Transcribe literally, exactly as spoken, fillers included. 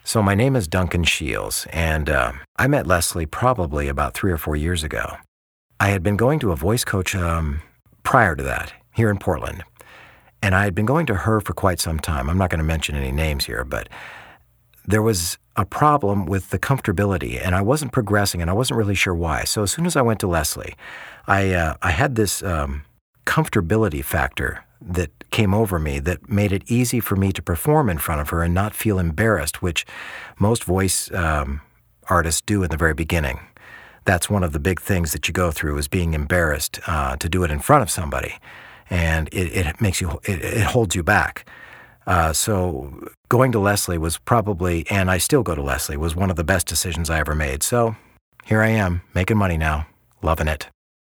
So my name is Duncan Shields, and uh, I met Leslie probably about three or four years ago. I had been going to a voice coach um, prior to that here in Portland, and I had been going to her for quite some time. I'm not going to mention any names here, but there was a problem with the comfortability, and I wasn't progressing, and I wasn't really sure why. So as soon as I went to Leslie, I uh, I had this um, comfortability factor that came over me that made it easy for me to perform in front of her and not feel embarrassed, which most voice um, artists do in the very beginning. That's one of the big things that you go through is being embarrassed uh, to do it in front of somebody, and it, it makes you it, it holds you back. Uh, so going to Leslie was probably, and I still go to Leslie, was one of the best decisions I ever made. So here I am, making money now, loving it.